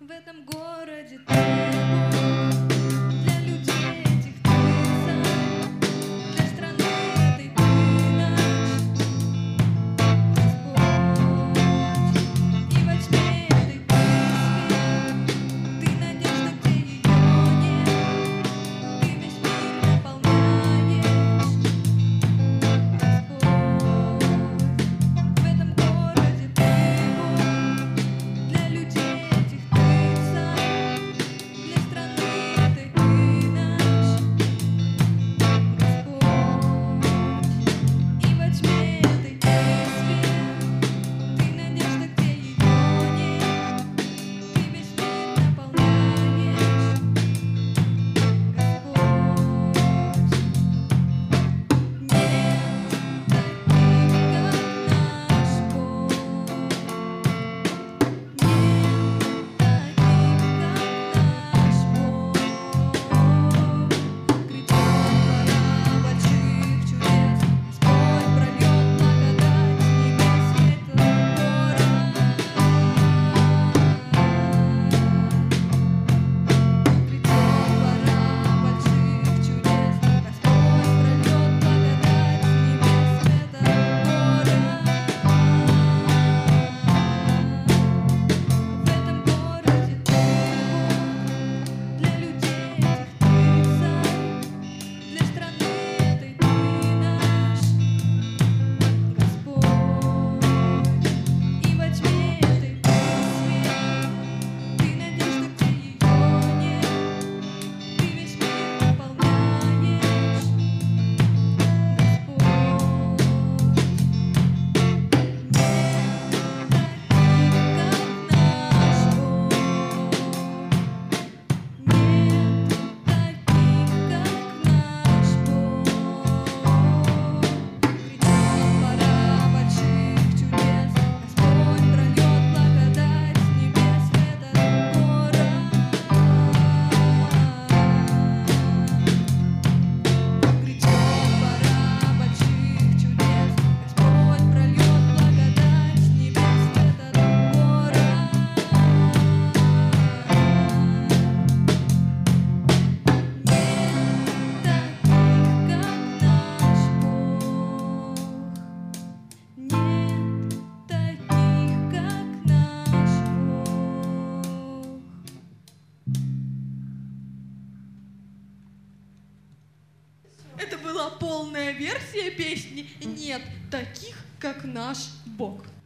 В этом городе ты Бог, для людей этих ты царь, для страны этой ты наш Господь. И во тьме этой ты свет, ты надежда, где ее нет, ты весь мир наполняешь, Господь. В этом городе ты Бог, для людей этих ты царь, для страны этой ты наш Господь. И во тьме этой ты свет, ты надежда, где ее нет, ты весь мир наполняешь, Господь. Нет таких, как наш Бог. Это была полная версия песни «Нет таких, как наш Бог».